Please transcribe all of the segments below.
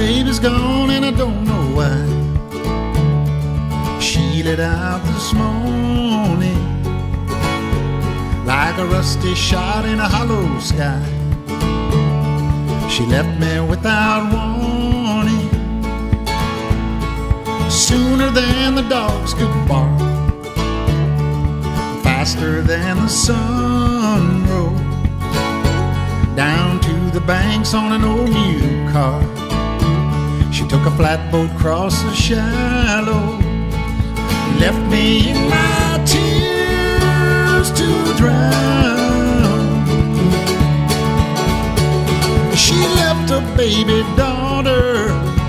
baby's gone and I don't know why. She lit out this morning like a rusty shot in a hollow sky. She left me without warning, sooner than the dogs could bark, faster than the sun rose down to the banks on an old mule cart. She took a flatboat across the shallows, left me in my tears to drown. She left a baby daughter,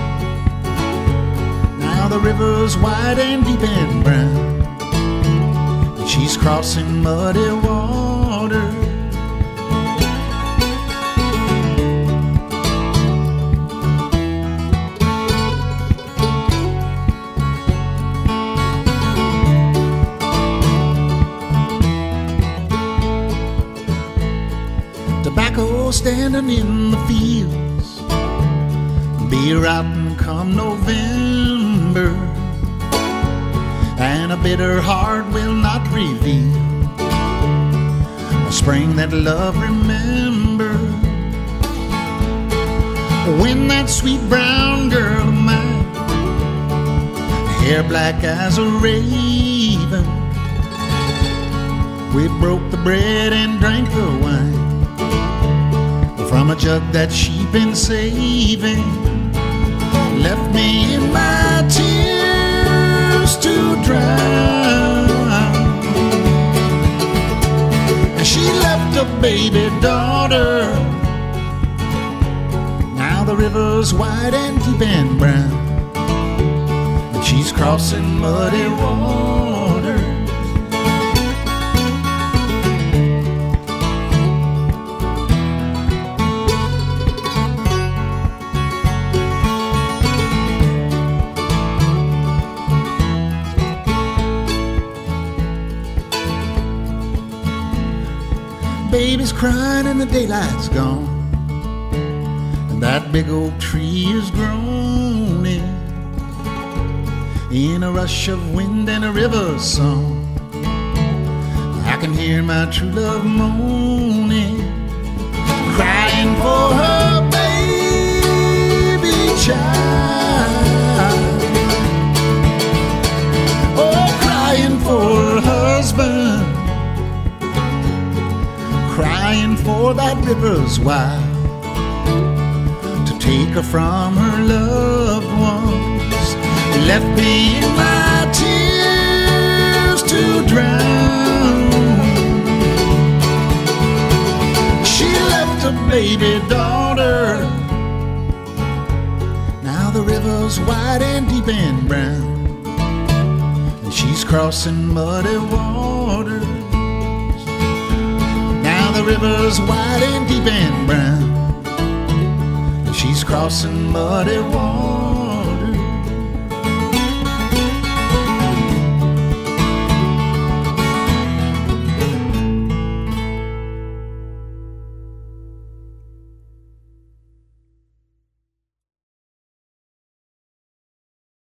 now the river's wide and deep and brown, and she's crossing muddy water. Tobacco standing in the fields, beer out and come November, and a bitter heart will not reveal a spring that love remember. When that sweet brown girl of mine, hair black as a raven, we broke the bread and drank the wine from a jug that she'd been saving, left me in my tears to drown. And she left a baby daughter, now the river's wide and deep and brown, and she's crossing muddy water. Baby's crying and the daylight's gone, and that big oak tree is groaning in a rush of wind and a river song. I can hear my true love moaning, crying for her baby child, oh, crying for her husband, crying for that river's wild to take her from her loved ones, left me in my tears to drown. She left a baby daughter, now the river's wide and deep and brown, and she's crossing muddy water. The river's wide and deep and brown, and she's crossing muddy water.